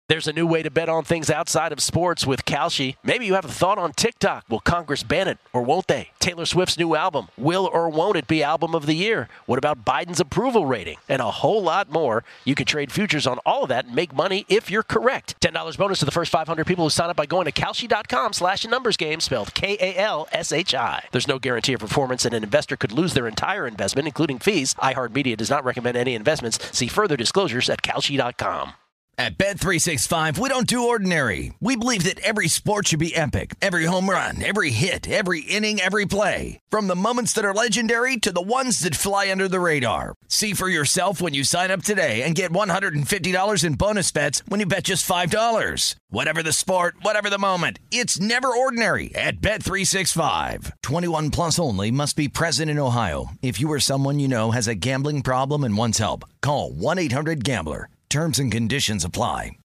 There's a new way to bet on things outside of sports with Kalshi. Maybe you have a thought on TikTok. Will Congress ban it or won't they? Taylor Swift's new album. Will or won't it be album of the year? What about Biden's approval rating? And a whole lot more. You can trade futures on all of that and make money if you're correct. $10 bonus to the first 500 people who sign up by going to Kalshi.com/numbersgame, spelled Kalshi. There's no guarantee of performance, and an investor could lose their entire investment, including fees. iHeartMedia does not recommend any investments. See further disclosures at Kalshi.com. At Bet365, we don't do ordinary. We believe that every sport should be epic. Every home run, every hit, every inning, every play. From the moments that are legendary to the ones that fly under the radar. See for yourself when you sign up today and get $150 in bonus bets when you bet just $5. Whatever the sport, whatever the moment, it's never ordinary at Bet365. 21 plus only. Must be present in Ohio. If you or someone you know has a gambling problem and wants help, call 1-800-GAMBLER. Terms and conditions apply.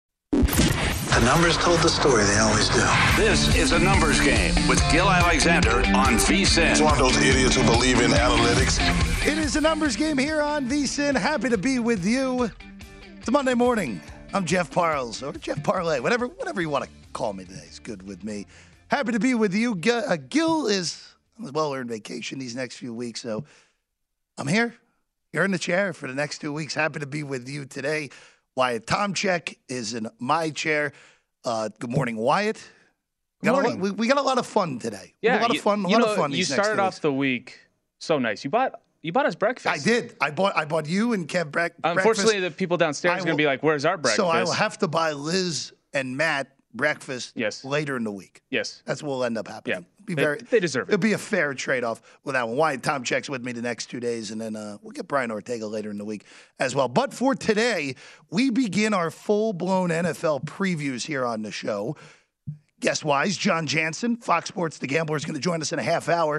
The numbers told the story. They always do. This is a numbers game with Gil Alexander on VSiN. It's one of those idiots who believe in analytics. It is a numbers game here on VSiN. Happy to be with you. It's Monday morning. I'm Jeff Parles, or Jeff Parlay. Whatever you want to call me today is good with me. Happy to be with you. Gil is on a well-earned vacation these next few weeks, so I'm here. You're in the chair for the next 2 weeks. Happy to be with you today. Wyatt Tomchek is in my chair. Good morning, Wyatt. We got a lot of fun today. Yeah, a lot of fun. You started off the week so nice. You bought us breakfast. I did. I bought you and Kev breakfast. Unfortunately, the people downstairs are going to be like, "Where's our breakfast?" So I will have to buy Liz and Matt breakfast later in the week. Yes. That's what will end up happening. Yeah. They deserve it. It'll be a fair trade-off with that one. Wyatt Tomchek's with me the next 2 days, and then we'll get Brian Ortega later in the week as well. But for today, we begin our full-blown NFL previews here on the show. Guest-wise, John Jansen, Fox Sports The Gambler, is going to join us in a half hour.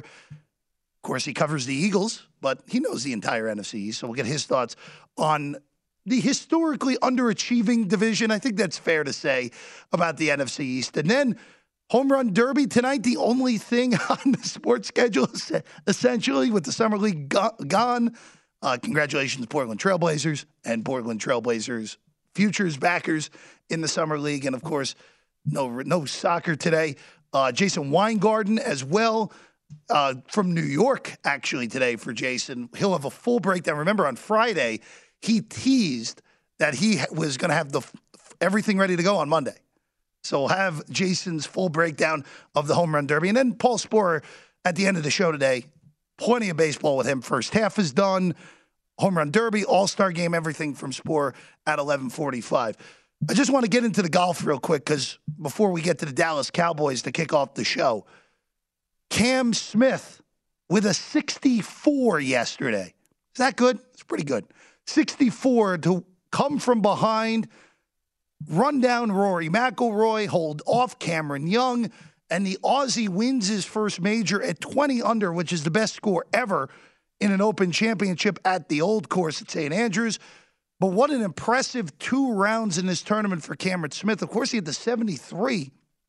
Of course, he covers the Eagles, but he knows the entire NFC East, so we'll get his thoughts on the historically underachieving division. I think that's fair to say about the NFC East. And then Home Run Derby tonight, the only thing on the sports schedule, essentially, with the Summer League gone. Congratulations, Portland Trailblazers and Portland Trailblazers futures backers in the Summer League. And, of course, no soccer today. Jason Weingarten as well from New York, actually, today for Jason. He'll have a full breakdown. Remember, on Friday, he teased that he was going to have everything ready to go on Monday. So we'll have Jason's full breakdown of the Home Run Derby. And then Paul Sporer at the end of the show today. Plenty of baseball with him. First half is done. Home Run Derby, All-Star Game, everything from Sporer at 11:45. I just want to get into the golf real quick because before we get to the Dallas Cowboys to kick off the show, Cam Smith with a 64 yesterday. Is that good? It's pretty good. 64 to come from behind, run down Rory McIlroy, hold off Cameron Young, and the Aussie wins his first major at 20 under, which is the best score ever in an Open Championship at the Old Course at St. Andrews. But what an impressive 2 rounds in this tournament for Cameron Smith. Of course, he had the 73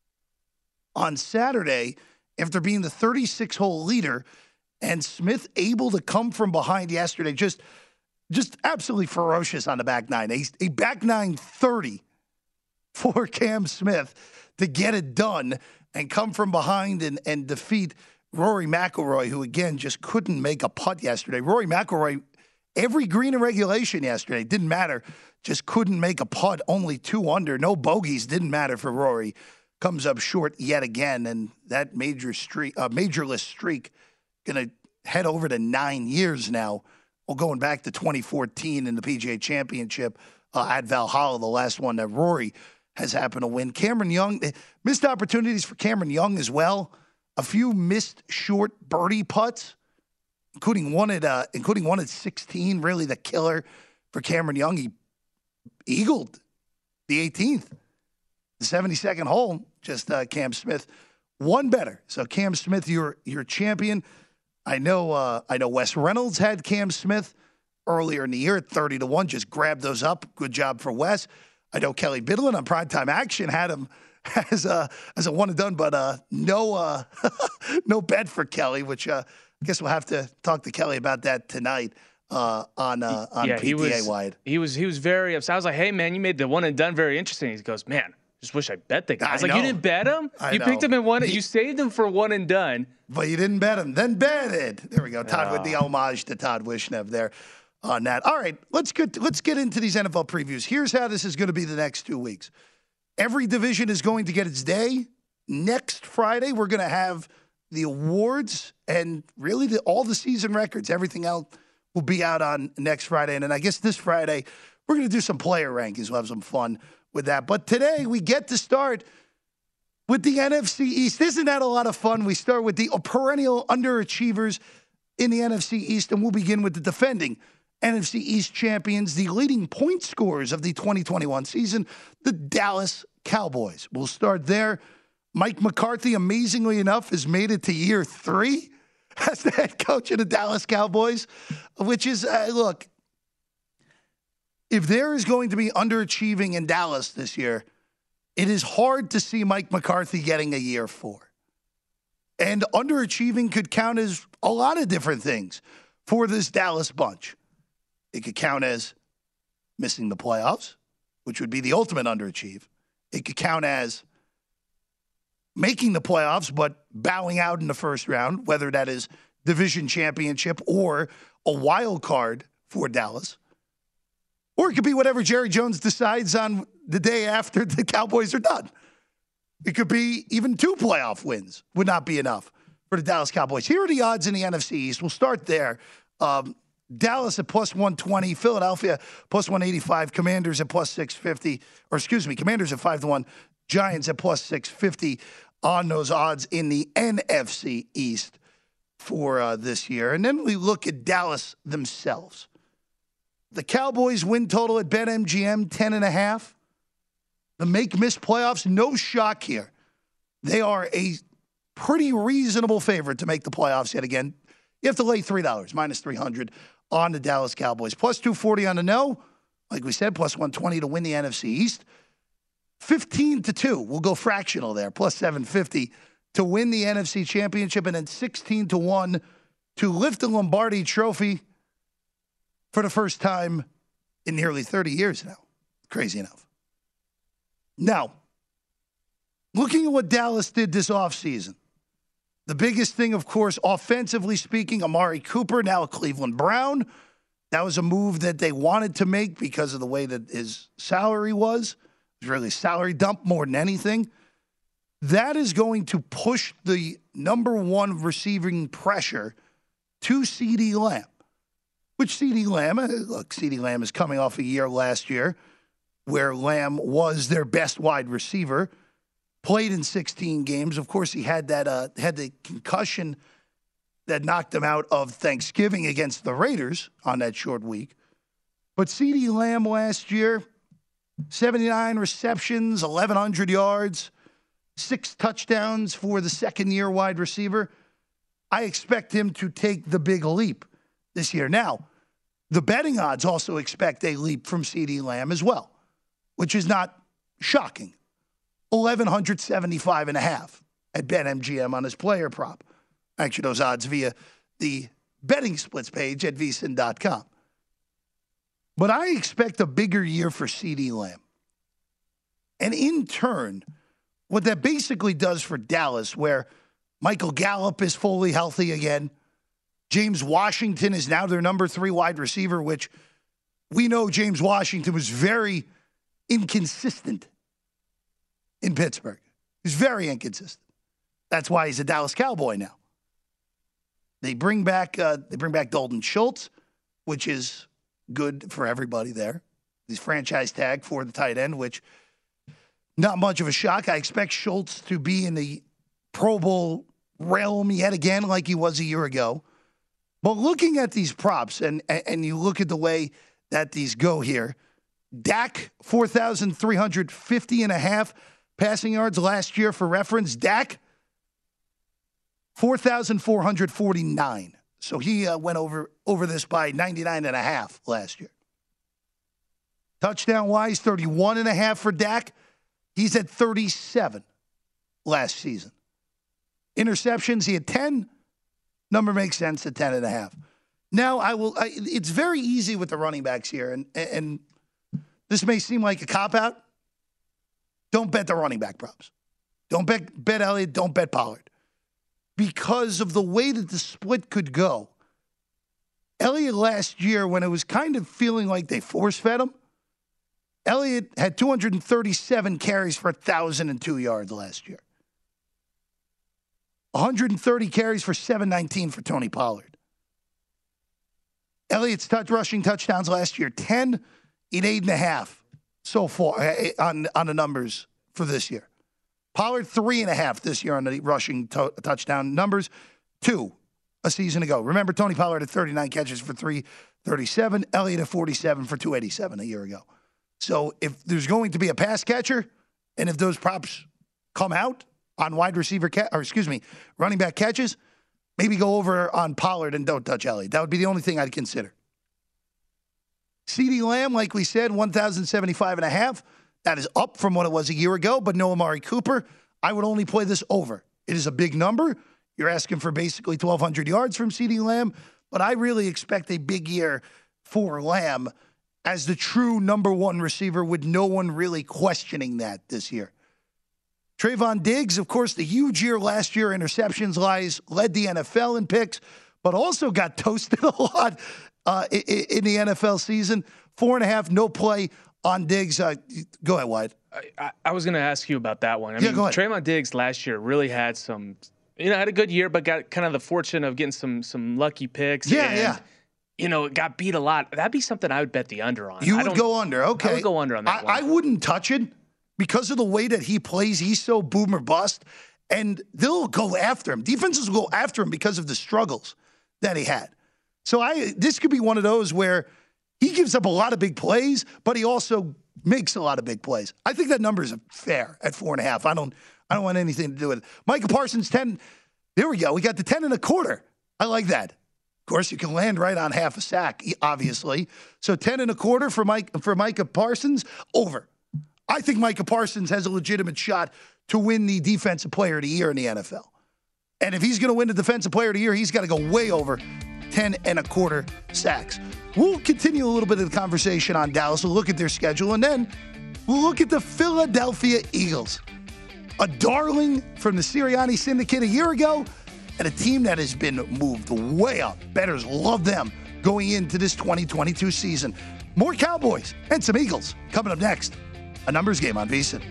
on Saturday after being the 36-hole leader, and Smith able to come from behind yesterday, just absolutely ferocious on the back nine. A back nine 30 for Cam Smith to get it done and come from behind and defeat Rory McIlroy, who, again, just couldn't make a putt yesterday. Rory McIlroy, every green in regulation yesterday, didn't matter, just couldn't make a putt, only 2 under. No bogeys, didn't matter for Rory. Comes up short yet again, and that majorless streak going to head over to 9 years now. Well, going back to 2014 in the PGA Championship at Valhalla, the last one that Rory has happened to win. Cameron Young, missed opportunities for Cameron Young as well. A few missed short birdie putts, including one at 16. Really the killer for Cameron Young. He eagled the 18th, the 72nd hole. Just Cam Smith, one better. So Cam Smith, your champion. I know Wes Reynolds had Cam Smith earlier in the year at 30-1. Just grabbed those up. Good job for Wes. I know Kelly Bidlin on Primetime Action had him as a one and done, but no bet for Kelly, which I guess we'll have to talk to Kelly about that tonight. on PTA Wide. He was very upset. I was like, hey, man, you made the one and done very interesting. He goes, man, just wish I bet the guy. I was like, you didn't bet him? You picked him in one. You saved him for one and done. But you didn't bet him. Then bet it. There we go. Todd with the homage to Todd Wishnev there on that. All right, let's get into these NFL previews. Here's how this is going to be the next 2 weeks. Every division is going to get its day. Next Friday, we're going to have the awards and really all the season records. Everything else will be out on next Friday. And then I guess this Friday, we're going to do some player rankings. We'll have some fun with that. But today, we get to start with the NFC East. Isn't that a lot of fun? We start with the perennial underachievers in the NFC East, and we'll begin with the defending NFC East champions, the leading point scorers of the 2021 season, the Dallas Cowboys. We'll start there. Mike McCarthy, amazingly enough, has made it to year 3 as the head coach of the Dallas Cowboys, which is, look, if there is going to be underachieving in Dallas this year, it is hard to see Mike McCarthy getting a year 4. And underachieving could count as a lot of different things for this Dallas bunch. It could count as missing the playoffs, which would be the ultimate underachieve. It could count as making the playoffs but bowing out in the first round, whether that is division championship or a wild card for Dallas. Or it could be whatever Jerry Jones decides on the day after the Cowboys are done. It could be even 2 playoff wins would not be enough for the Dallas Cowboys. Here are the odds in the NFC East. We'll start there. Dallas at plus 120, Philadelphia plus 185, Commanders at plus 650, Commanders at 5-1, Giants at plus 650 on those odds in the NFC East for this year. And then we look at Dallas themselves. The Cowboys win total at BetMGM, 10.5. The make-miss playoffs, no shock here. They are a pretty reasonable favorite to make the playoffs yet again. You have to lay $3, minus 300 on the Dallas Cowboys. Plus 240 on the no. Like we said, plus 120 to win the NFC East. 15-2. We'll go fractional there. Plus 750 to win the NFC Championship. And then 16-1 to lift the Lombardi Trophy for the first time in nearly 30 years now. Crazy enough. Now, looking at what Dallas did this offseason, the biggest thing, of course, offensively speaking, Amari Cooper, now a Cleveland Brown. That was a move that they wanted to make because of the way that his salary was. It was really a salary dump more than anything. That is going to push the number 1 receiving pressure to CeeDee Lamb. Which CeeDee Lamb is coming off a year last year where Lamb was their best wide receiver. Played in 16 games. Of course, he had the concussion that knocked him out of Thanksgiving against the Raiders on that short week. But CeeDee Lamb last year, 79 receptions, 1,100 yards, 6 touchdowns for the second-year wide receiver. I expect him to take the big leap this year. Now, the betting odds also expect a leap from CeeDee Lamb as well, which is not shocking. 1,175.5 at BetMGM on his player prop. Actually, those odds via the betting splits page at vsin.com. But I expect a bigger year for CeeDee Lamb. And in turn, what that basically does for Dallas, where Michael Gallup is fully healthy again, James Washington is now their number 3 wide receiver, which we know James Washington was very inconsistent in Pittsburgh. He's very inconsistent. That's why he's a Dallas Cowboy now. They bring back Dalton Schultz, which is good for everybody there. He's franchise tag for the tight end, which not much of a shock. I expect Schultz to be in the Pro Bowl realm yet again like he was a year ago. But looking at these props, and you look at the way that these go here, Dak, 4,350.5 passing yards last year for reference. Dak, 4,449. So he went over this by 99.5 last year. Touchdown-wise, 31.5 for Dak. He's at 37 last season. Interceptions, he had 10. Number makes sense at 10.5. Now, it's very easy with the running backs here, and this may seem like a cop-out. Don't bet the running back props. Don't bet Elliott. Don't bet Pollard. Because of the way that the split could go. Elliott last year, when it was kind of feeling like they force-fed him, Elliott had 237 carries for 1,002 yards last year. 130 carries for 719 for Tony Pollard. Elliott's rushing touchdowns last year, 10 in 8.5 so far on the numbers for this year. Pollard, 3.5 this year on the rushing touchdown numbers, 2 a season ago. Remember, Tony Pollard had 39 catches for 337. Elliott had 47 for 287 a year ago. So if there's going to be a pass catcher, and if those props come out on running back catches, maybe go over on Pollard and don't touch Elliott. That would be the only thing I'd consider. CeeDee Lamb, like we said, 1,075.5. That is up from what it was a year ago, but no Amari Cooper. I would only play this over. It is a big number. You're asking for basically 1,200 yards from CeeDee Lamb, but I really expect a big year for Lamb as the true number one receiver with no one really questioning that this year. Trayvon Diggs, of course, the huge year last year, interceptions, led the NFL in picks, but also got toasted a lot in the NFL season. 4.5, no play on Diggs. Go ahead, Wyatt. I was going to ask you about that one. Go ahead. Trayvon Diggs last year really had had a good year, but got kind of the fortune of getting some lucky picks. Yeah. Got beat a lot. That'd be something I would bet the under on. You would go under, okay. I would go under on that one. I wouldn't touch it because of the way that he plays. He's so boom or bust, and they'll go after him. Defenses will go after him because of the struggles that he had. So this could be one of those where he gives up a lot of big plays, but he also makes a lot of big plays. I think that number is fair at 4.5. I don't want anything to do with it. Micah Parsons, 10. There we go. We got the 10.25. I like that. Of course, you can land right on half a sack, obviously. So 10.25 for Micah Parsons, over. I think Micah Parsons has a legitimate shot to win the Defensive Player of the Year in the NFL. And if he's going to win the Defensive Player of the Year, he's got to go way over 10.25 sacks. We'll continue a little bit of the conversation on Dallas. We'll look at their schedule, and then we'll look at the Philadelphia Eagles. A darling from the Sirianni Syndicate a year ago, and a team that has been moved way up. Bettors love them going into this 2022 season. More Cowboys and some Eagles coming up next. A numbers game on VSiN.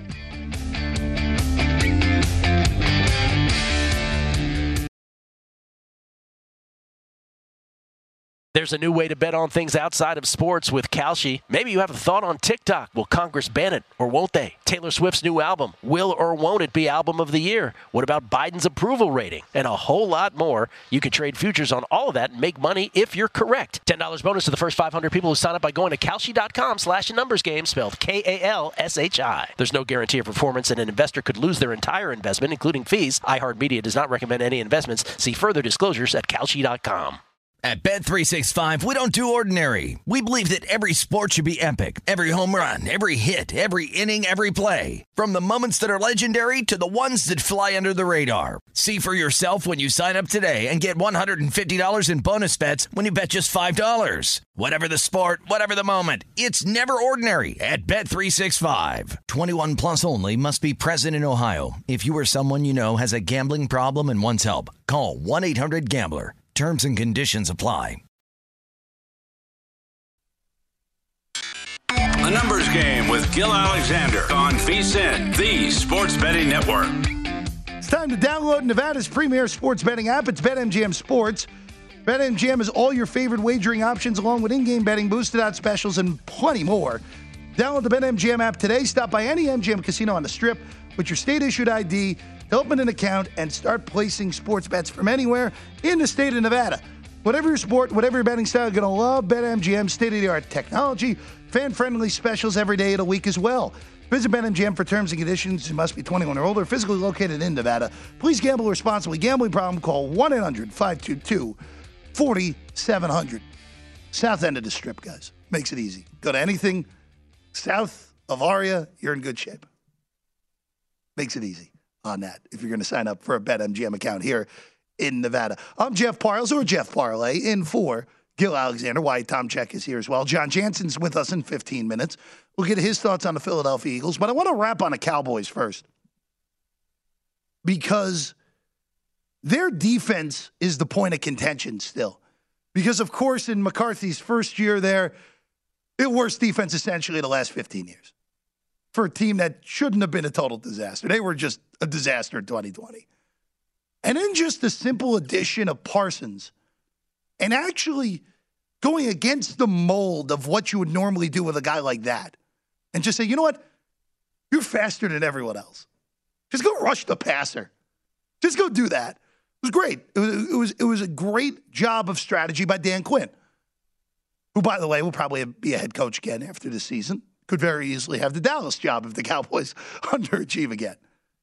There's a new way to bet on things outside of sports with Kalshi. Maybe you have a thought on TikTok. Will Congress ban it or won't they? Taylor Swift's new album, will or won't it be album of the year? What about Biden's approval rating? And a whole lot more. You can trade futures on all of that and make money if you're correct. $10 bonus to the first 500 people who sign up by going to Kalshi.com/numbersgame, spelled Kalshi. There's no guarantee of performance, and an investor could lose their entire investment, including fees. iHeartMedia does not recommend any investments. See further disclosures at Kalshi.com. At Bet365, we don't do ordinary. We believe that every sport should be epic. Every home run, every hit, every inning, every play. From the moments that are legendary to the ones that fly under the radar. See for yourself when you sign up today and get $150 in bonus bets when you bet just $5. Whatever the sport, whatever the moment, it's never ordinary at Bet365. 21 plus only. Must be present in Ohio. If you or someone you know has a gambling problem and wants help, call 1-800-GAMBLER. Terms and conditions apply. A numbers game with Gil Alexander on VSiN, the sports betting network. It's time to download Nevada's premier sports betting app. It's BetMGM Sports. BetMGM has all your favorite wagering options along with in-game betting, boosted odds specials, and plenty more. Download the BetMGM app today. Stop by any MGM casino on the Strip with your state-issued ID, open an account, and start placing sports bets from anywhere in the state of Nevada. Whatever your sport, whatever your betting style, you're going to love BetMGM's state-of-the-art technology, fan-friendly specials every day of the week as well. Visit BetMGM for terms and conditions. You must be 21 or older, physically located in Nevada. Please gamble responsibly. Gambling problem, call 1-800-522-4700. South end of the Strip, guys. Makes it easy. Go to anything south of Aria, you're in good shape. Makes it easy on that if you're going to sign up for a BetMGM account here in Nevada. I'm Jeff Parles, or Jeff Parlay, in for Gil Alexander. Wyatt Tomchek is here as well. John Jansen's with us in 15 minutes. We'll get his thoughts on the Philadelphia Eagles. But I want to wrap on the Cowboys first, because their defense is the point of contention still. Because, of course, in McCarthy's first year there, the worst defense essentially the last 15 years for a team that shouldn't have been a total disaster. They were just a disaster in 2020. And then just the simple addition of Parsons and actually going against the mold of what you would normally do with a guy like that and just say, you know what? You're faster than everyone else. Just go rush the passer. Just go do that. It was great. It was a great job of strategy by Dan Quinn, who, by the way, will probably be a head coach again after this season. Could very easily have the Dallas job if the Cowboys underachieve again.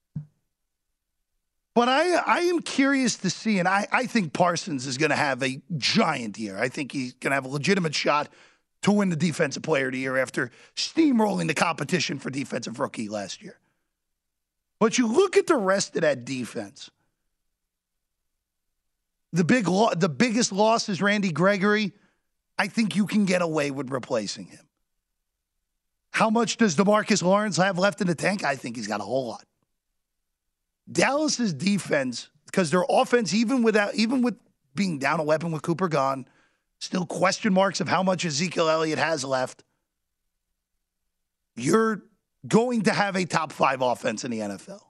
But I am curious to see, and I think Parsons is going to have a giant year. I think he's going to have a legitimate shot to win the Defensive Player of the Year after steamrolling the competition for Defensive Rookie last year. But you look at the rest of that defense. The biggest loss is Randy Gregory. I think you can get away with replacing him. How much does DeMarcus Lawrence have left in the tank? I think he's got a whole lot. Dallas's defense, because their offense, even with being down a weapon with Cooper gone, still question marks of how much Ezekiel Elliott has left. You're going to have a top 5 offense in the NFL.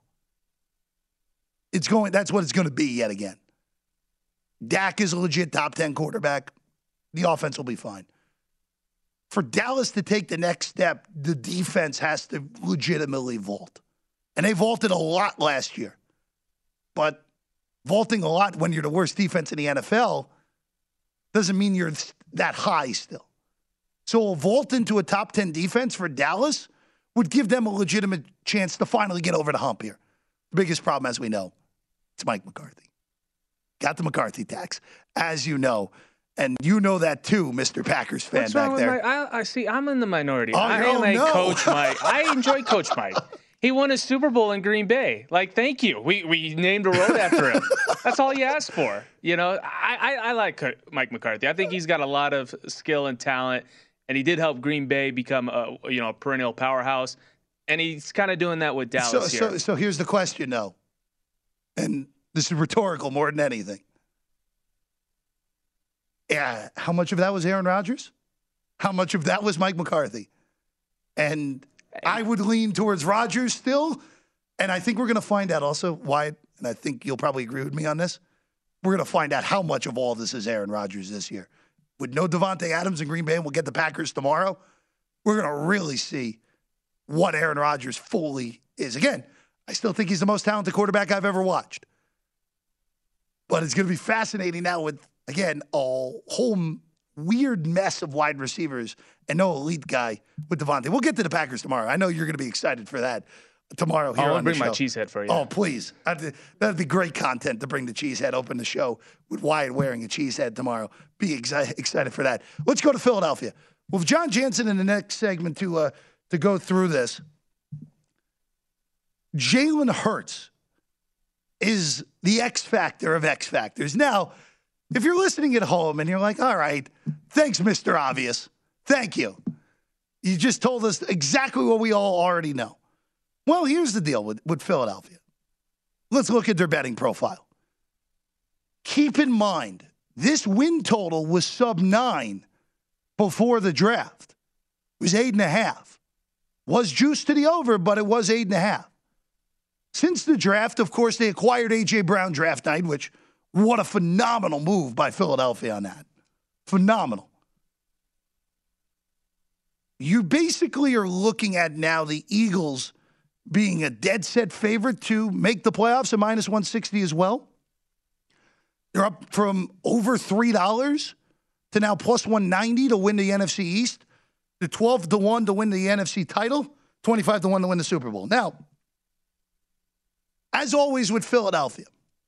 That's what it's going to be yet again. Dak is a legit top 10 quarterback. The offense will be fine. For Dallas to take the next step, the defense has to legitimately vault. And they vaulted a lot last year. But vaulting a lot when you're the worst defense in the NFL doesn't mean you're that high still. So a vault into a top 10 defense for Dallas would give them a legitimate chance to finally get over the hump here. The biggest problem, as we know, it's Mike McCarthy. Got the McCarthy tax, as you know. And you know that too, Mr. Packers fan. What's back there. I see. I'm in the minority. Coach Mike. I enjoy Coach Mike. He won a Super Bowl in Green Bay. Like, thank you. We named a road after him. That's all you asked for. You know, I like Mike McCarthy. I think he's got a lot of skill and talent, and he did help Green Bay become a perennial powerhouse. And he's kind of doing that with Dallas here. So here's the question, though, and this is rhetorical more than anything. Yeah, how much of that was Aaron Rodgers? How much of that was Mike McCarthy? And I would lean towards Rodgers still. And I think we're going to find out also, Wyatt, and I think you'll probably agree with me on this. We're going to find out how much of all this is Aaron Rodgers this year. With no Devontae Adams in Green Bay, and we'll get the Packers tomorrow, we're going to really see what Aaron Rodgers fully is. Again, I still think he's the most talented quarterback I've ever watched. But it's going to be fascinating now with, again, a whole weird mess of wide receivers and no elite guy with Devontae. We'll get to the Packers tomorrow. I know you're going to be excited for that tomorrow here on the show. I'll bring my cheese head for you. Oh, please. That'd be great content to bring the cheese head, open the show with Wyatt wearing a cheese head tomorrow. Be excited for that. Let's go to Philadelphia. With John Jansen in the next segment to go through this. Jalen Hurts is the X factor of X factors. Now, if you're listening at home and you're like, all right, thanks, Mr. Obvious. Thank you. You just told us exactly what we all already know. Well, here's the deal with Philadelphia. Let's look at their betting profile. Keep in mind, this win total was sub-9 before the draft. It was 8.5. Was juiced to the over, but it was 8.5. Since the draft, of course, they acquired A.J. Brown draft night, which, what a phenomenal move by Philadelphia on that. Phenomenal. You basically are looking at now the Eagles being a dead set favorite to make the playoffs at minus 160 as well. They're up from over $3 to now plus 190 to win the NFC East. They're 12-1 to win the NFC title, 25-1 to win the Super Bowl. Now, as always with Philadelphia,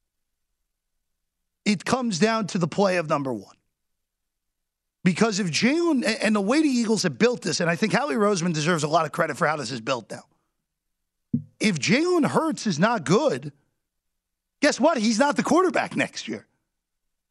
it comes down to the play of number one. Because if Jalen, and the way the Eagles have built this, and I think Howie Roseman deserves a lot of credit for how this is built now. If Jalen Hurts is not good, guess what? He's not the quarterback next year.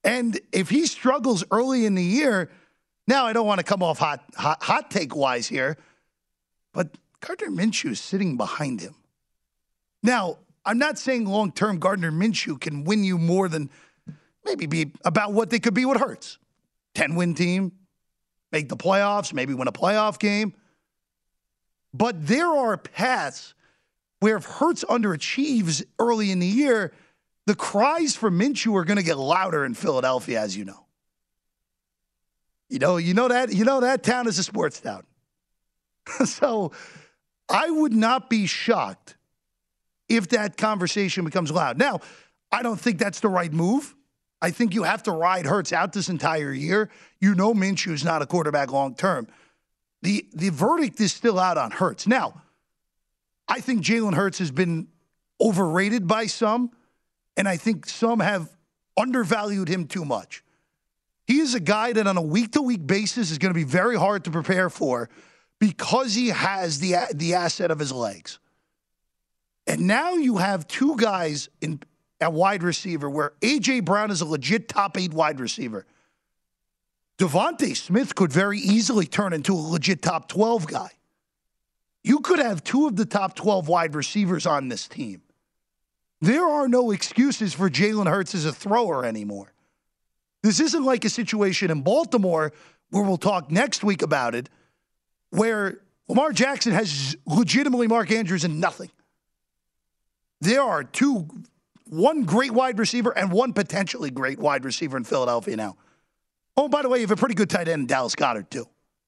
And if he struggles early in the year, now I don't want to come off hot take wise here, but Gardner Minshew is sitting behind him. Now, I'm not saying long-term Gardner Minshew can win you more than maybe be about what they could be with Hurts. 10-win team, make the playoffs, maybe win a playoff game. But there are paths where if Hurts underachieves early in the year, the cries for Minshew are going to get louder in Philadelphia, as you know. You know that town is a sports town. So I would not be shocked if that conversation becomes loud. Now, I don't think that's the right move. I think you have to ride Hurts out this entire year. You know Minshew's not a quarterback long term. The verdict is still out on Hurts. Now, I think Jalen Hurts has been overrated by some, and I think some have undervalued him too much. He is a guy that on a week-to-week basis is going to be very hard to prepare for because he has the asset of his legs. And now you have two guys at wide receiver where A.J. Brown is a legit top 8 wide receiver. Devontae Smith could very easily turn into a legit top 12 guy. You could have 2 of the top 12 wide receivers on this team. There are no excuses for Jalen Hurts as a thrower anymore. This isn't like a situation in Baltimore where we'll talk next week about it, where Lamar Jackson has legitimately Mark Andrews and nothing. There are one great wide receiver and one potentially great wide receiver in Philadelphia now. Oh, by the way, you have a pretty good tight end in Dallas Goedert, too.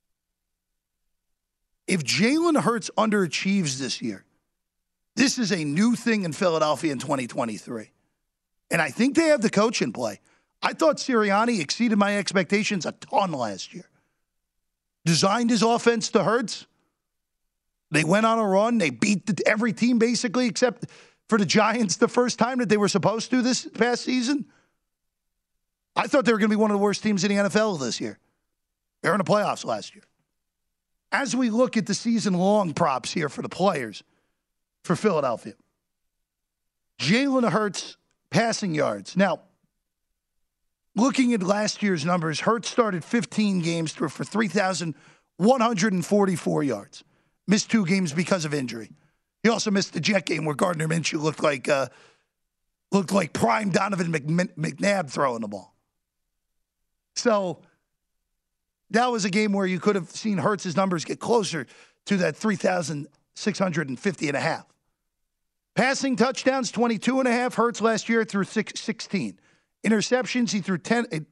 If Jalen Hurts underachieves this year, this is a new thing in Philadelphia in 2023. And I think they have the coach in play. I thought Sirianni exceeded my expectations a ton last year. Designed his offense to Hurts. They went on a run. They beat every team basically except for the Giants the first time that they were supposed to this past season. I thought they were going to be one of the worst teams in the NFL this year. They were in the playoffs last year. As we look at the season-long props here for the players for Philadelphia, Jalen Hurts passing yards. Now, looking at last year's numbers, Hurts started 15 games for 3,144 yards. Missed 2 games because of injury. He also missed the Jet game where Gardner Minshew looked like prime Donovan McNabb throwing the ball. So that was a game where you could have seen Hurts' numbers get closer to that 3,650 and a half. Passing touchdowns, 22 and a half. Hurts last year threw 16. Interceptions, he threw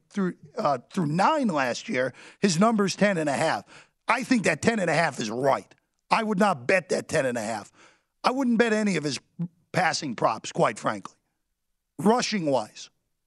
9 last year. His number's 10 and a half. I think that 10 and a half is right. I would not bet that 10 and a half. I wouldn't bet any of his passing props, quite frankly. Rushing-wise,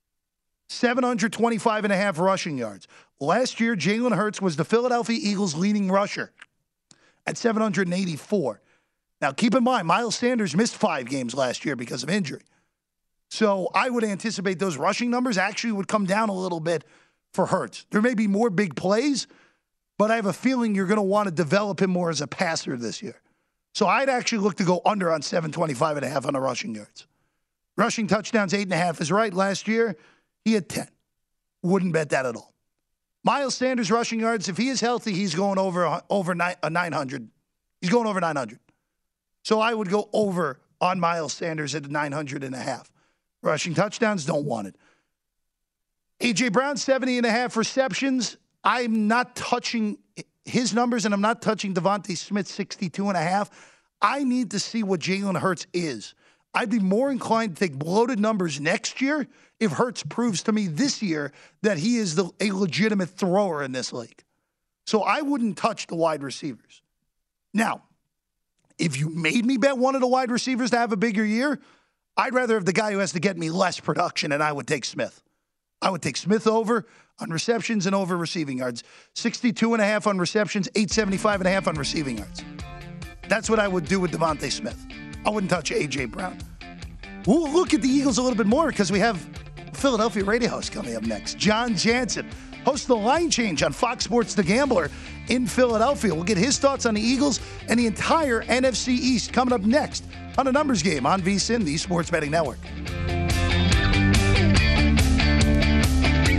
725 and a half rushing yards. Last year, Jalen Hurts was the Philadelphia Eagles' leading rusher at 784. Now, keep in mind, Miles Sanders missed 5 games last year because of injury. So I would anticipate those rushing numbers actually would come down a little bit for Hurts. There may be more big plays, but I have a feeling you're going to want to develop him more as a passer this year. So I'd actually look to go under on 725 and a half on the rushing yards. Rushing touchdowns, 8.5 is right. Last year, he had 10. Wouldn't bet that at all. Miles Sanders rushing yards, if he is healthy, he's going over 900. He's going over 900. So I would go over on Miles Sanders at 900 and a half. Rushing touchdowns, don't want it. A.J. Brown, 70 and a half receptions. I'm not touching his numbers, and I'm not touching Devontae Smith, 62 and a half. I need to see what Jalen Hurts is. I'd be more inclined to take bloated numbers next year if Hurts proves to me this year that he is a legitimate thrower in this league. So I wouldn't touch the wide receivers. Now, if you made me bet one of the wide receivers to have a bigger year, I'd rather have the guy who has to get me less production, and I would take Smith. I would take Smith over on receptions and over receiving yards. 62 and a half on receptions, 875 and a half on receiving yards. That's what I would do with Devontae Smith. I wouldn't touch A.J. Brown. We'll look at the Eagles a little bit more because we have Philadelphia radio host coming up next. John Jansen, host of The Line Change on Fox Sports The Gambler in Philadelphia. We'll get his thoughts on the Eagles and the entire NFC East coming up next on A Numbers Game on VSiN, the Sports Betting Network.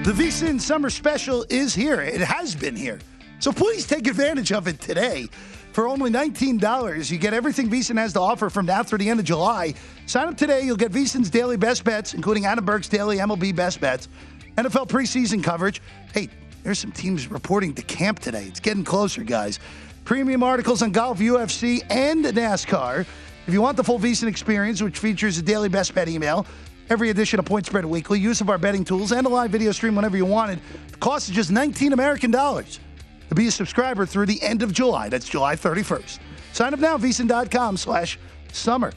The VSiN Summer Special is here. It has been here. So please take advantage of it today. For only $19, you get everything VSiN has to offer from now through the end of July. Sign up today. You'll get VSiN's daily best bets, including Adam Burke's daily MLB best bets, NFL preseason coverage. Hey, there's some teams reporting to camp today. It's getting closer, guys. Premium articles on golf, UFC, and NASCAR. If you want the full VSiN experience, which features a daily best bet email, every edition of Point Spread Weekly, use of our betting tools, and a live video stream whenever you want it, the cost is just $19 American to be a subscriber through the end of July. That's July 31st. Sign up now, VSiN.com/summer.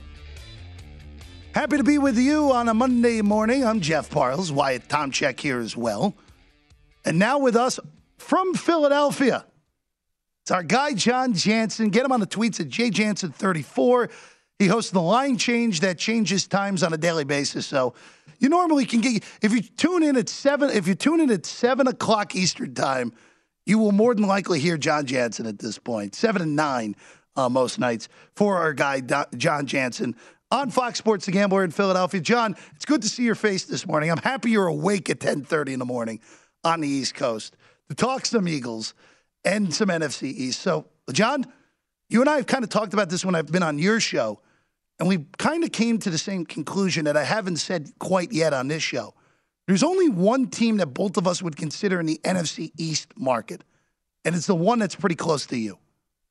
Happy to be with you on a Monday morning. I'm Jeff Parles, Wyatt Tomchek here as well. And now with us from Philadelphia, it's our guy, John Jansen. Get him on the tweets at JJansen34. He hosts the Line Change that changes times on a daily basis. So you normally can get, if you tune in at 7 o'clock Eastern time, you will more than likely hear John Jansen at this point. 7 and 9 most nights for our guy, John Jansen, on Fox Sports The Gambler in Philadelphia. John, it's good to see your face this morning. I'm happy you're awake at 10:30 in the morning on the East Coast to talk some Eagles and some NFC East. So, John, you and I have kind of talked about this when I've been on your show, and we kind of came to the same conclusion that I haven't said quite yet on this show. There's only one team that both of us would consider in the NFC East market, and it's the one that's pretty close to you.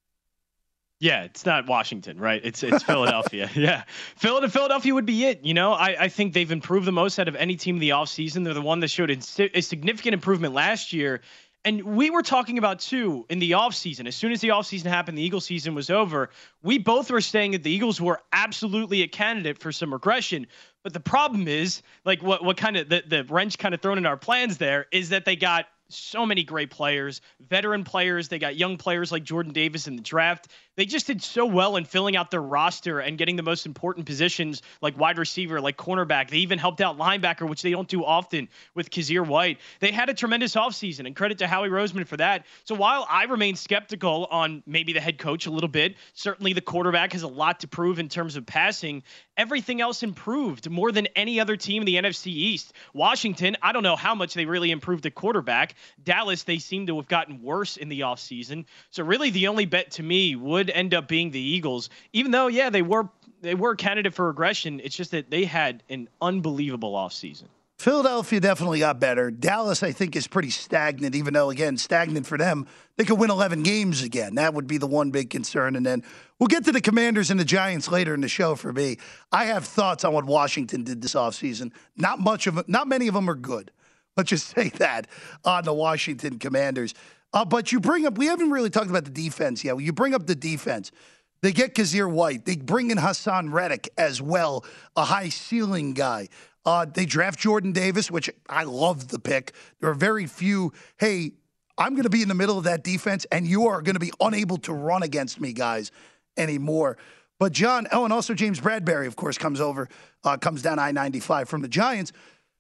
Yeah, it's not Washington, right? It's Philadelphia. Yeah. Philadelphia would be it. You know, I think they've improved the most out of any team in the offseason. They're the one that showed a significant improvement last year. And we were talking about, too, in the offseason. As soon as the offseason happened, the Eagles season was over. We both were saying that the Eagles were absolutely a candidate for some regression. But the problem is, like, what kind of the wrench kind of thrown in our plans there is that they got so many great players, veteran players. They got young players like Jordan Davis in the draft. They just did so well in filling out their roster and getting the most important positions like wide receiver, like cornerback. They even helped out linebacker, which they don't do often with Kazir White. They had a tremendous offseason, and credit to Howie Roseman for that. So while I remain skeptical on maybe the head coach a little bit, certainly the quarterback has a lot to prove in terms of passing. Everything else improved more than any other team in the NFC East. Washington, I don't know how much they really improved at quarterback. Dallas, they seem to have gotten worse in the offseason. So really the only bet to me would end up being the Eagles, even though, yeah, they were a candidate for regression. It's just that they had an unbelievable offseason. Philadelphia definitely got better. Dallas, I think, is pretty stagnant, even though, again, stagnant for them. They could win 11 games again. That would be the one big concern. And then we'll get to the Commanders and the Giants later in the show for me. I have thoughts on what Washington did this offseason. Not many of them are good. Let's just say that on the Washington Commanders. But you bring up, we haven't really talked about the defense yet. You bring up the defense. They get Kazir White. They bring in Hassan Reddick as well, a high ceiling guy. They draft Jordan Davis, which I love the pick. There are very few, hey, I'm going to be in the middle of that defense, and you are going to be unable to run against me, guys, anymore. But John, and also James Bradbury, of course, comes down I-95 from the Giants.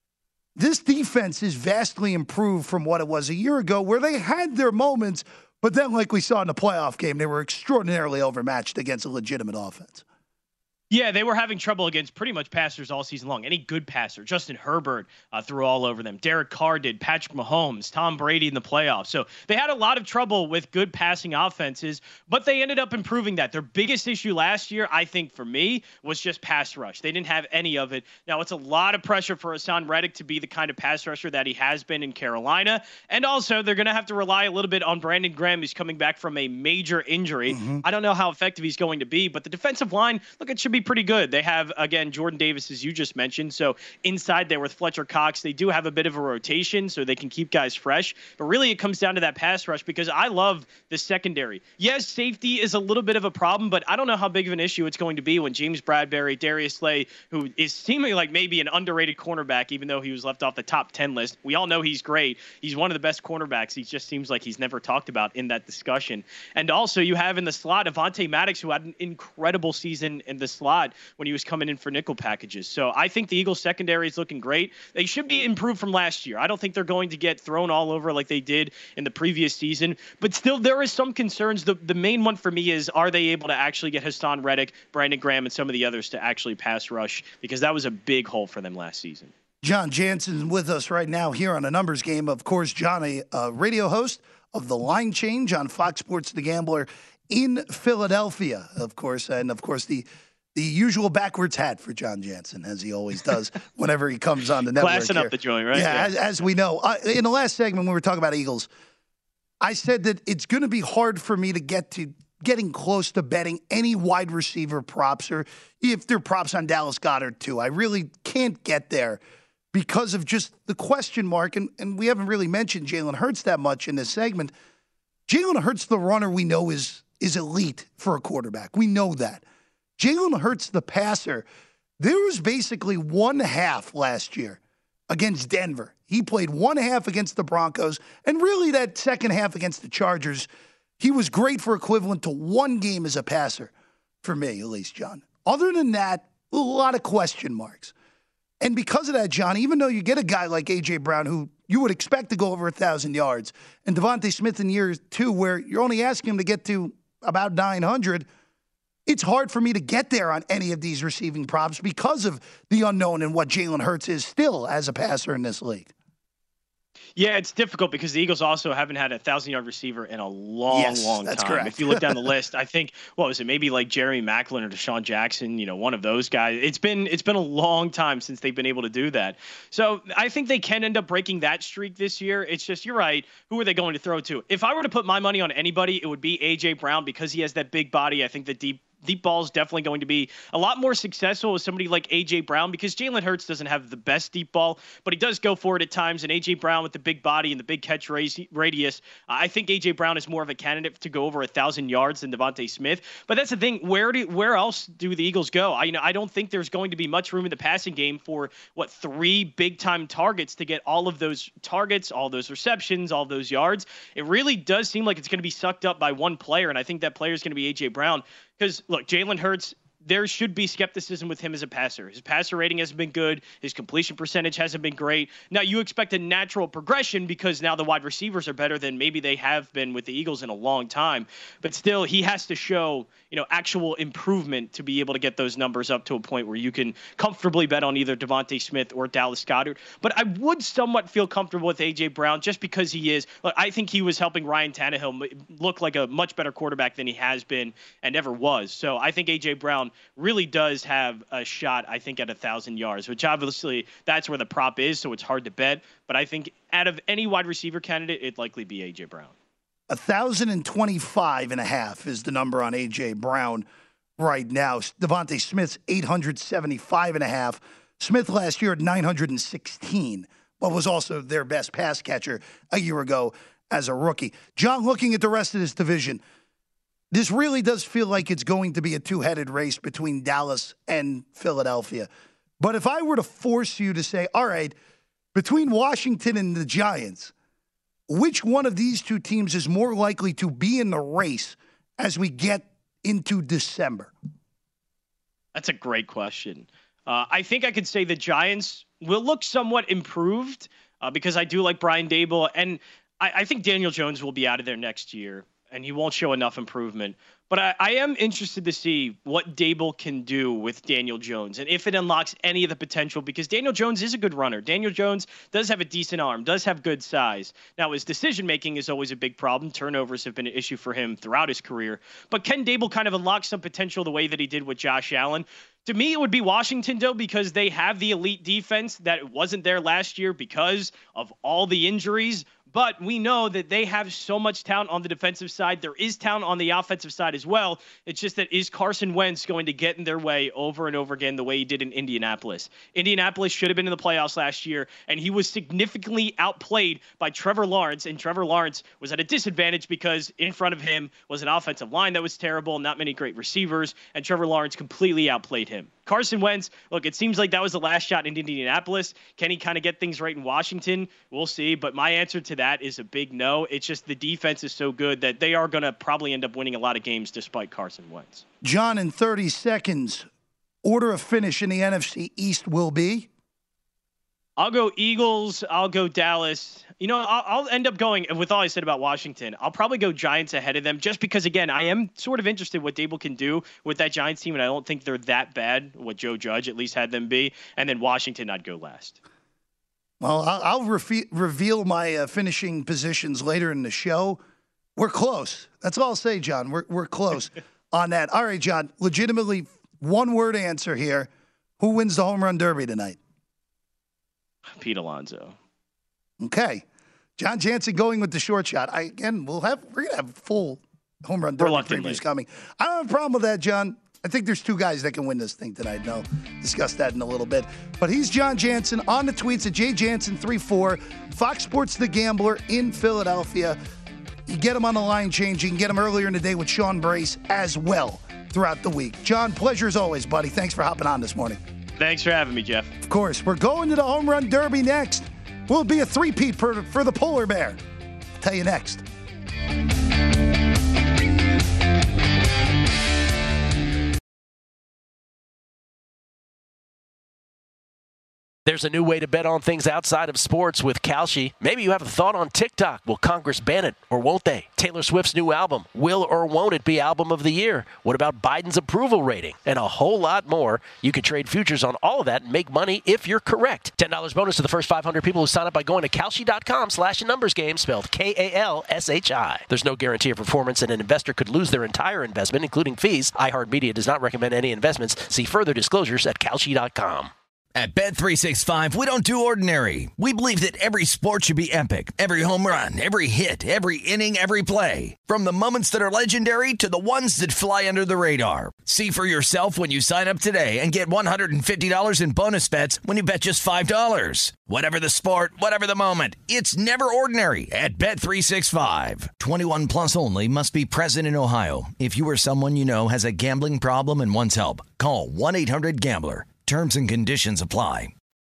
This defense is vastly improved from what it was a year ago, where they had their moments, but then, like we saw in the playoff game, they were extraordinarily overmatched against a legitimate offense. Yeah, they were having trouble against pretty much passers all season long. Any good passer, Justin Herbert threw all over them. Derek Carr did, Patrick Mahomes, Tom Brady in the playoffs. So they had a lot of trouble with good passing offenses, but they ended up improving that. Their biggest issue last year, I think for me, was just pass rush. They didn't have any of it. Now, it's a lot of pressure for Hassan Reddick to be the kind of pass rusher that he has been in Carolina. And also, they're going to have to rely a little bit on Brandon Graham, who's coming back from a major injury. Mm-hmm. I don't know how effective he's going to be, but the defensive line, look, it should be pretty good. They have, again, Jordan Davis, as you just mentioned. So inside there with Fletcher Cox, they do have a bit of a rotation so they can keep guys fresh. But really, it comes down to that pass rush because I love the secondary. Yes, safety is a little bit of a problem, but I don't know how big of an issue it's going to be when James Bradbury, Darius Slay, who is seemingly like maybe an underrated cornerback, even though he was left off the top 10 list. We all know he's great. He's one of the best cornerbacks. He just seems like he's never talked about in that discussion. And also, you have in the slot Avonte Maddox, who had an incredible season in the slot when he was coming in for nickel packages. So I think the Eagles secondary is looking great. They should be improved from last year. I don't think they're going to get thrown all over like they did in the previous season, but still there is some concerns. The main one for me is, are they able to actually get Hassan Reddick, Brandon Graham, and some of the others to actually pass rush? Because that was a big hole for them last season. John Jansen with us right now here on A Numbers Game. Of course, John, a radio host of The Line Change on Fox Sports The Gambler in Philadelphia, of course. And, of course, the usual backwards hat for John Jansen, as he always does whenever he comes on the network. Classing up the joint, right? Yeah, as we know. In the last segment, when we were talking about Eagles, I said that it's going to be hard for me to get to getting close to betting any wide receiver props, or if they're props on Dallas Goedert too. I really can't get there because of just the question mark, and we haven't really mentioned Jalen Hurts that much in this segment. Jalen Hurts, the runner, we know is elite for a quarterback. We know that. Jalen Hurts, the passer, there was basically one half last year against Denver. He played one half against the Broncos, and really that second half against the Chargers, he was great for equivalent to one game as a passer, for me at least, John. Other than that, a lot of question marks. And because of that, John, even though you get a guy like A.J. Brown, who you would expect to go over 1,000 yards, and Devontae Smith in year 2, where you're only asking him to get to about 900, it's hard for me to get there on any of these receiving props because of the unknown and what Jalen Hurts is still as a passer in this league. Yeah, it's difficult because the Eagles also haven't had a 1,000-yard receiver in a long time. That's correct. If you look down the list, I think, what was it, maybe like Jeremy Maclin or Deshaun Jackson, one of those guys. It's been a long time since they've been able to do that. So I think they can end up breaking that streak this year. It's just, you're right, who are they going to throw to? If I were to put my money on anybody, it would be A.J. Brown because he has that big body. I think the deep ball is definitely going to be a lot more successful with somebody like A.J. Brown because Jalen Hurts doesn't have the best deep ball, but he does go for it at times. And A.J. Brown with the big body and the big catch radius, I think A.J. Brown is more of a candidate to go over 1,000 yards than Devontae Smith. But that's the thing. Where else do the Eagles go? I don't think there's going to be much room in the passing game for, 3 big-time targets to get all of those targets, all those receptions, all those yards. It really does seem like it's going to be sucked up by one player, and I think that player is going to be A.J. Brown. Because, look, Jalen Hurts, there should be skepticism with him as a passer. His passer rating hasn't been good. His completion percentage hasn't been great. Now, you expect a natural progression because now the wide receivers are better than maybe they have been with the Eagles in a long time. But still, he has to show, actual improvement to be able to get those numbers up to a point where you can comfortably bet on either Devontae Smith or Dallas Goedert. But I would somewhat feel comfortable with A.J. Brown just because he is. Look, I think he was helping Ryan Tannehill look like a much better quarterback than he has been and ever was. So I think A.J. Brown really does have a shot, I think, at 1,000 yards, which obviously that's where the prop is, so it's hard to bet. But I think out of any wide receiver candidate, it'd likely be A.J. Brown. 1,025.5 is the number on A.J. Brown right now. Devontae Smith's 875.5. Smith last year at 916, but was also their best pass catcher a year ago as a rookie. John, looking at the rest of this division, this really does feel like it's going to be a two-headed race between Dallas and Philadelphia. But if I were to force you to say, all right, between Washington and the Giants, which one of these two teams is more likely to be in the race as we get into December? That's a great question. I think I could say the Giants will look somewhat improved because I do like Brian Daboll, and I think Daniel Jones will be out of there next year, and he won't show enough improvement. But I am interested to see what Daboll can do with Daniel Jones and if it unlocks any of the potential, because Daniel Jones is a good runner. Daniel Jones does have a decent arm, does have good size. Now, his decision-making is always a big problem. Turnovers have been an issue for him throughout his career. But can Daboll kind of unlock some potential the way that he did with Josh Allen? To me, it would be Washington, though, because they have the elite defense that wasn't there last year because of all the injuries. But we know that they have so much talent on the defensive side. There is talent on the offensive side as well. It's just that is Carson Wentz going to get in their way over and over again the way he did in Indianapolis? Indianapolis should have been in the playoffs last year, and he was significantly outplayed by Trevor Lawrence, and Trevor Lawrence was at a disadvantage because in front of him was an offensive line that was terrible, not many great receivers, and Trevor Lawrence completely outplayed him. Carson Wentz, look, it seems like that was the last shot in Indianapolis. Can he kind of get things right in Washington? We'll see. But my answer to that is a big no. It's just the defense is so good that they are going to probably end up winning a lot of games despite Carson Wentz. John, in 30 seconds, order of finish in the NFC East will be? I'll go Eagles. I'll go Dallas. I'll end up going, with all I said about Washington, I'll probably go Giants ahead of them just because, again, I am sort of interested what Daboll can do with that Giants team, and I don't think they're that bad, what Joe Judge at least had them be. And then Washington, I'd go last. Well, I'll reveal my finishing positions later in the show. We're close. That's all I'll say, John. We're close on that. All right, John, legitimately one-word answer here. Who wins the home run derby tonight? Pete Alonso. Okay. John Jansen going with the short shot. We're gonna have full home run derby previews coming. I don't have a problem with that, John. I think there's two guys that can win this thing tonight, and I'll discuss that in a little bit. But he's John Jansen on the tweets at JJansen34, Fox Sports The Gambler in Philadelphia. You get him on the line change. You can get him earlier in the day with Sean Brace as well throughout the week. John, pleasure as always, buddy. Thanks for hopping on this morning. Thanks for having me, Jeff. Of course. We're going to the home run derby next. Will it be a three-peat for the Polar Bear? I'll tell you next. There's a new way to bet on things outside of sports with Kalshi. Maybe you have a thought on TikTok. Will Congress ban it or won't they? Taylor Swift's new album. Will or won't it be album of the year? What about Biden's approval rating? And a whole lot more. You can trade futures on all of that and make money if you're correct. $10 bonus to the first 500 people who sign up by going to Kalshi.com/numbersgame, spelled Kalshi. There's no guarantee of performance, and an investor could lose their entire investment, including fees. iHeartMedia does not recommend any investments. See further disclosures at Kalshi.com. At Bet365, we don't do ordinary. We believe that every sport should be epic. Every home run, every hit, every inning, every play. From the moments that are legendary to the ones that fly under the radar. See for yourself when you sign up today and get $150 in bonus bets when you bet just $5. Whatever the sport, whatever the moment, it's never ordinary at Bet365. 21 plus only. Must be present in Ohio. If you or someone you know has a gambling problem and wants help, call 1-800-GAMBLER. Terms and conditions apply.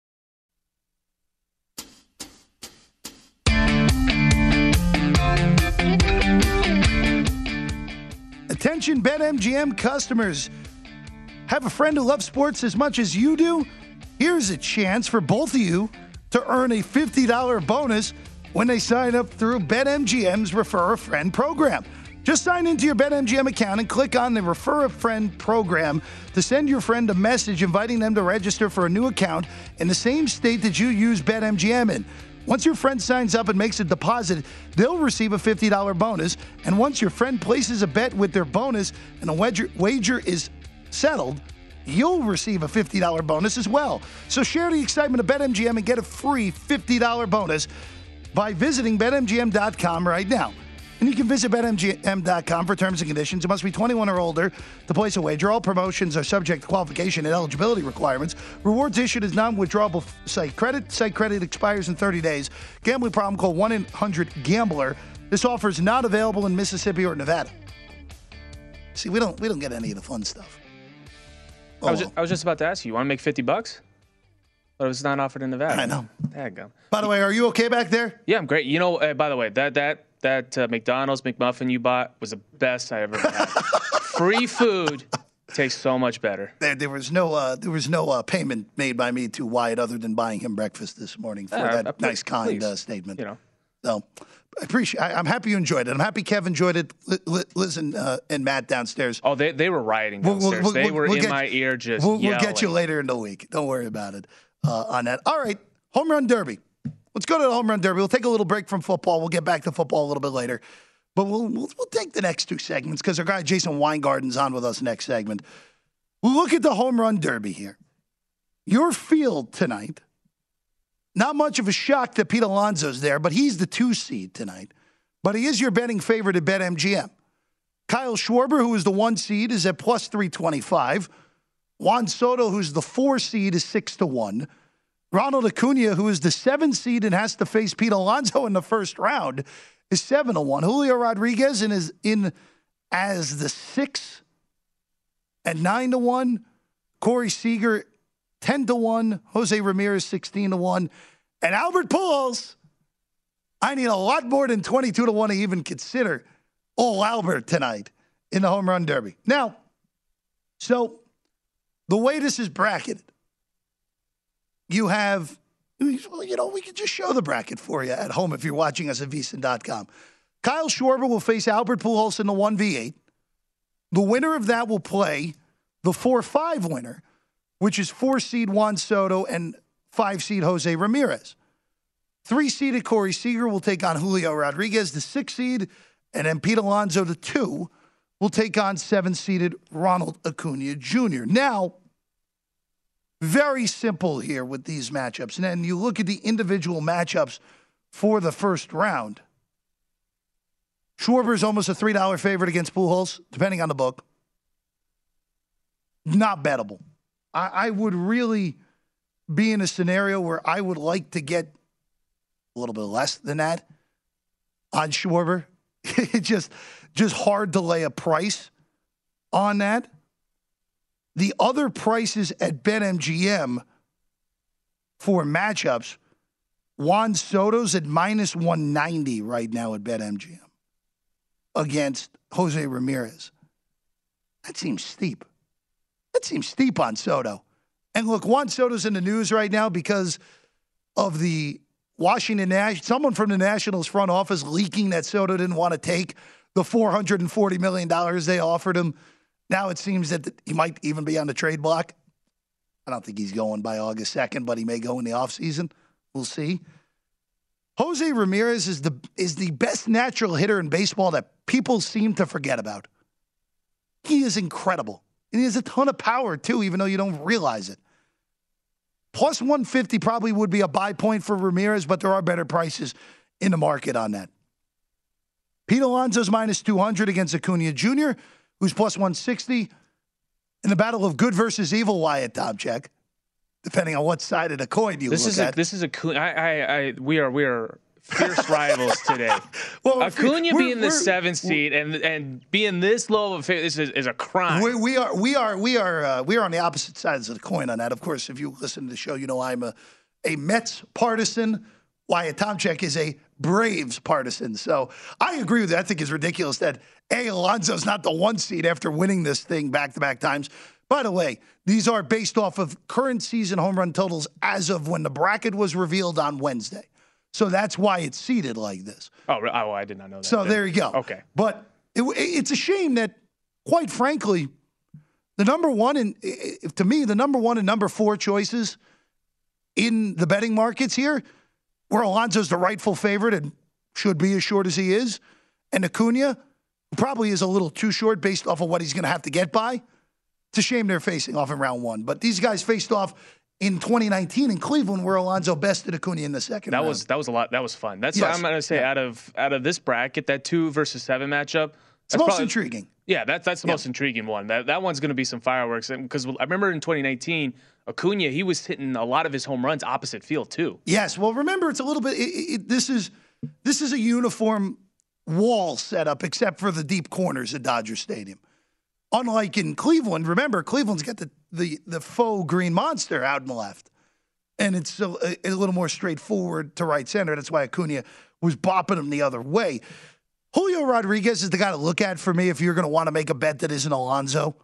Attention BetMGM customers. Have a friend who loves sports as much as you do? Here's a chance for both of you to earn a $50 bonus when they sign up through BetMGM's Refer a Friend program. Just sign into your BetMGM account and click on the Refer a Friend program to send your friend a message inviting them to register for a new account in the same state that you use BetMGM in. Once your friend signs up and makes a deposit, they'll receive a $50 bonus. And once your friend places a bet with their bonus and a wager is settled, you'll receive a $50 bonus as well. So share the excitement of BetMGM and get a free $50 bonus by visiting BetMGM.com right now. And you can visit BetMGM.com for terms and conditions. It must be 21 or older to place a wager. All promotions are subject to qualification and eligibility requirements. Rewards issued as non-withdrawable site credit. Site credit expires in 30 days. Gambling problem, call 1-800-GAMBLER. This offer is not available in Mississippi or Nevada. See, we don't get any of the fun stuff. I was just about to ask you want to make $50? But it was not offered in Nevada. I know. Daggum. By the way, are you okay back there? Yeah, I'm great. You know, by the way, that McDonald's McMuffin you bought was the best I ever had. Free food tastes so much better. There was no payment made by me to Wyatt other than buying him breakfast this morning for that nice, kind statement. You know, so I appreciate. I'm happy you enjoyed it. I'm happy Kev enjoyed it. Listen, and Matt downstairs. Oh, they were rioting downstairs. They were in my ear just yelling. We'll get you later in the week. Don't worry about it on that. All right, home run derby. Let's go to the home run derby. We'll take a little break from football. We'll get back to football a little bit later. But we'll take the next two segments because our guy Jason Weingarten's on with us next segment. We'll look at the home run derby here. Your field tonight, not much of a shock that Pete Alonso's there, but he's the 2 seed tonight. But he is your betting favorite at BetMGM. Kyle Schwarber, who is the 1 seed, is at plus 325. Juan Soto, who's the 4 seed, is 6-1. Ronald Acuna, who is the 7 seed and has to face Pete Alonso in the first round, is 7-1. Julio Rodriguez is in as the 6 at 9-1. Corey Seager, 10-1. Jose Ramirez, 16-1. And Albert Pujols, I need a lot more than 22-1 to even consider Albert tonight in the home run derby. Now, so the way this is bracketed, you have, we could just show the bracket for you at home if you're watching us at VSiN.com. Kyle Schwarber will face Albert Pujols in the 1v8. The winner of that will play the 4-5 winner, which is 4 seed Juan Soto and 5 seed Jose Ramirez. 3-seeded Corey Seager will take on Julio Rodriguez, the 6 seed, and then Pete Alonso, the 2, will take on 7-seeded Ronald Acuna Jr. Now, very simple here with these matchups. And then you look at the individual matchups for the first round. Schwarber's almost a $3 favorite against Pujols, depending on the book. Not bettable. I would really be in a scenario where I would like to get a little bit less than that on Schwarber. It's just hard to lay a price on that. The other prices at BetMGM for matchups, Juan Soto's at -190 right now at BetMGM against Jose Ramirez. That seems steep. That seems steep on Soto. And look, Juan Soto's in the news right now because of the Washington Nationals, someone from the Nationals front office leaking that Soto didn't want to take the $440 million they offered him. Now it seems that he might even be on the trade block. I don't think he's going by August 2nd, but he may go in the offseason. We'll see. Jose Ramirez is the best natural hitter in baseball that people seem to forget about. He is incredible. And he has a ton of power, too, even though you don't realize it. Plus 150 probably would be a buy point for Ramirez, but there are better prices in the market on that. Pete Alonso's -200 against Acuna Jr., who's plus 160. In the battle of good versus evil, Wyatt Tomchek, depending on what side of the coin you look at. This is Acuna. We are fierce rivals today. Well, Acuna being the 7th seed and being this low of a favorite is a crime. We are on the opposite sides of the coin on that. Of course, if you listen to the show, you know I'm a Mets partisan. Wyatt Tomchek is a Braves partisan. So I agree with that. I think it's ridiculous that Alonso's not the 1 seed after winning this thing back-to-back times. By the way, these are based off of current season home run totals as of when the bracket was revealed on Wednesday. So that's why it's seeded like this. Oh, I did not know that. So there you go. Okay. But it's a shame that, quite frankly, the number 1 and to me, the number 1 and number 4 choices in the betting markets here, where Alonso's the rightful favorite and should be as short as he is, and Acuna probably is a little too short based off of what he's going to have to get by. It's a shame they're facing off in round 1. But these guys faced off in 2019 in Cleveland, where Alonso bested Acuna in the second round. That was a lot. That was fun. That's what I'm going to say. Yeah. Out of this bracket, that 2 versus 7 matchup, it's most intriguing. Yeah, that's the most intriguing one. That one's going to be some fireworks. Because I remember in 2019, Acuna, he was hitting a lot of his home runs opposite field too. Yes. Well, remember, it's a little bit. This is a uniform wall setup, except for the deep corners at Dodger Stadium. Unlike in Cleveland, remember, Cleveland's got the faux green monster out in the left. And it's a little more straightforward to right center. That's why Acuna was bopping him the other way. Julio Rodriguez is the guy to look at for me if you're going to want to make a bet that isn't Alonso.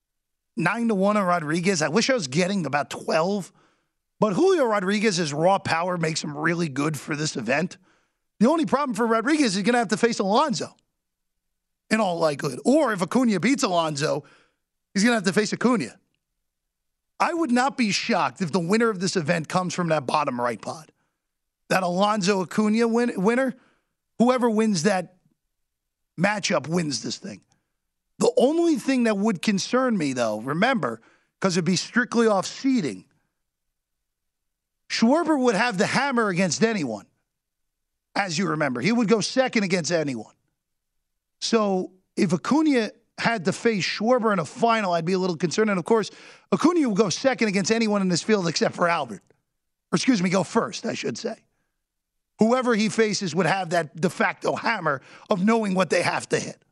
9-1 on Rodriguez. I wish I was getting about 12. But Julio Rodriguez's raw power makes him really good for this event. The only problem for Rodriguez is he's going to have to face Alonso, in all likelihood. Or if Acuna beats Alonso, he's going to have to face Acuna. I would not be shocked if the winner of this event comes from that bottom right pod. That Alonso-Acuna winner, whoever wins that matchup wins this thing. The only thing that would concern me, though, remember, because it'd be strictly off seeding, Schwarber would have the hammer against anyone, as you remember. He would go second against anyone. So if Acuna had to face Schwarber in a final, I'd be a little concerned. And, of course, Acuna will go second against anyone in this field except for Albert. Or, excuse me, go first, I should say. Whoever he faces would have that de facto hammer of knowing what they have to hit.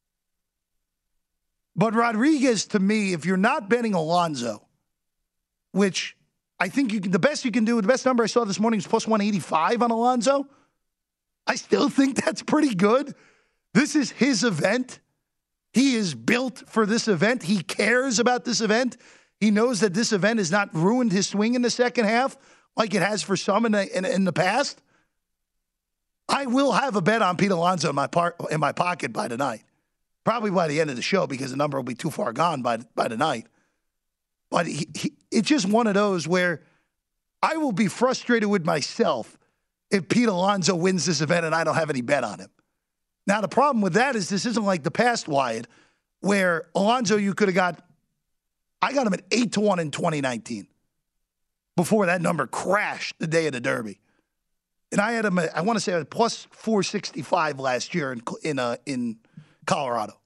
But Rodriguez, to me, if you're not betting Alonso, which I think the best you can do, the best number I saw this morning is plus 185 on Alonso. I still think that's pretty good. This is his event. He is built for this event. He cares about this event. He knows that this event has not ruined his swing in the second half like it has for some in the past. I will have a bet on Pete Alonso in my pocket by tonight. Probably by the end of the show because the number will be too far gone by tonight. But it's just one of those where I will be frustrated with myself if Pete Alonso wins this event and I don't have any bet on him. Now, the problem with that is this isn't like the past, Wyatt, where Alonso you could have got, I got him at 8-1 in 2019 before that number crashed the day of the Derby. And I had him, I want to say, at plus 465 last year in Colorado.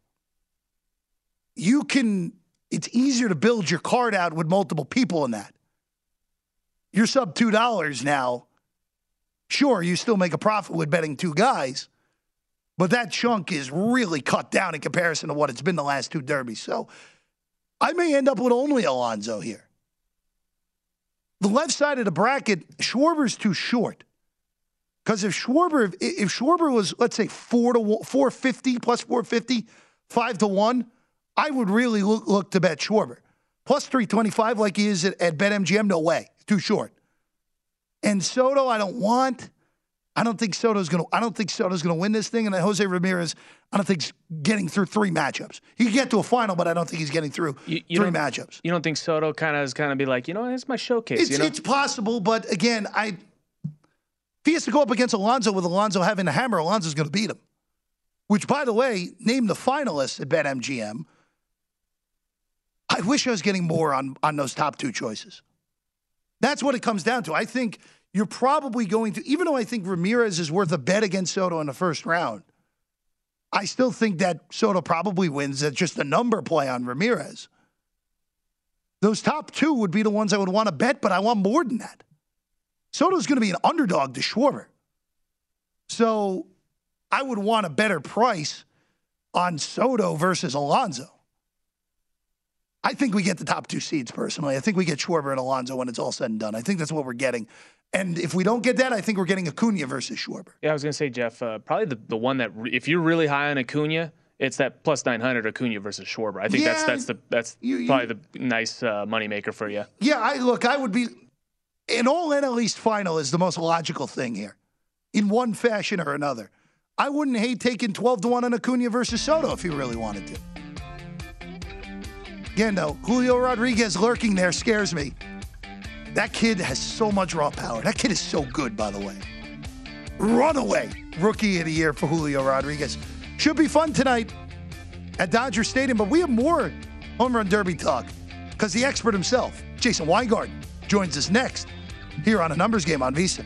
It's easier to build your card out with multiple people in that. You're sub $2 now. Sure, you still make a profit with betting two guys, but that chunk is really cut down in comparison to what it's been the last two Derbies. So I may end up with only Alonso here. The left side of the bracket, Schwarber's too short. Because if Schwarber was, let's say, 450 plus 450, 5-1, I would really look to bet Schwarber. Plus 325 like he is at BetMGM, no way. Too short. And Soto, I don't think Soto's going to win this thing. And then Jose Ramirez, I don't think he's getting through three matchups. He can get to a final, but I don't think he's getting through three matchups. You don't think Soto is kind of be like, it's my showcase? It's possible, but again, if he has to go up against Alonso with Alonso having a hammer, Alonso's going to beat him. Which, by the way, named the finalists at BetMGM. I wish I was getting more on those top two choices. That's what it comes down to. I think you're probably going to, even though I think Ramirez is worth a bet against Soto in the first round, I still think that Soto probably wins. It's just a number play on Ramirez. Those top two would be the ones I would want to bet, but I want more than that. Soto's going to be an underdog to Schwarber. So I would want a better price on Soto versus Alonso. I think we get the top two seeds, personally. I think we get Schwarber and Alonso when it's all said and done. I think that's what we're getting. And if we don't get that, I think we're getting Acuna versus Schwarber. Yeah, I was going to say, Jeff, probably the one that, if you're really high on Acuna, it's that plus 900 Acuna versus Schwarber. I think that's probably the nice moneymaker for you. Yeah, I would be, an all NL East final is the most logical thing here, in one fashion or another. I wouldn't hate taking 12-1 on Acuna versus Soto if you really wanted to. Again, though, Julio Rodriguez lurking there scares me. That kid has so much raw power. That kid is so good, by the way. Runaway rookie of the year for Julio Rodriguez. Should be fun tonight at Dodger Stadium, but we have more Home Run Derby talk because the expert himself, Jason Weingarten, joins us next here on A Numbers Game on VSiN.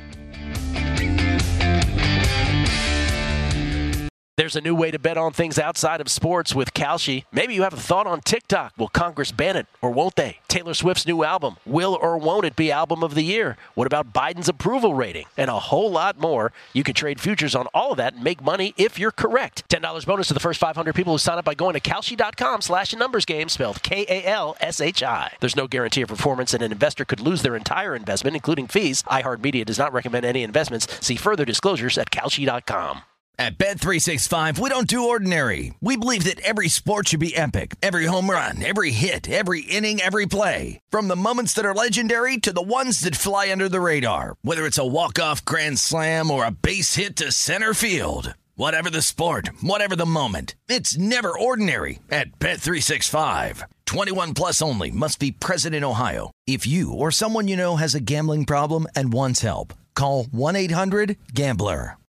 There's a new way to bet on things outside of sports with Kalshi. Maybe you have a thought on TikTok. Will Congress ban it or won't they? Taylor Swift's new album. Will or won't it be album of the year? What about Biden's approval rating? And a whole lot more. You can trade futures on all of that and make money if you're correct. $10 bonus to the first 500 people who sign up by going to Kalshi.com/numbersgame, spelled Kalshi. There's no guarantee of performance and an investor could lose their entire investment, including fees. iHeartMedia does not recommend any investments. See further disclosures at Kalshi.com. At Bet365, we don't do ordinary. We believe that every sport should be epic. Every home run, every hit, every inning, every play. From the moments that are legendary to the ones that fly under the radar. Whether it's a walk-off grand slam or a base hit to center field. Whatever the sport, whatever the moment. It's never ordinary at Bet365. 21 plus only. Must be present in Ohio. If you or someone you know has a gambling problem and wants help, call 1-800-GAMBLER.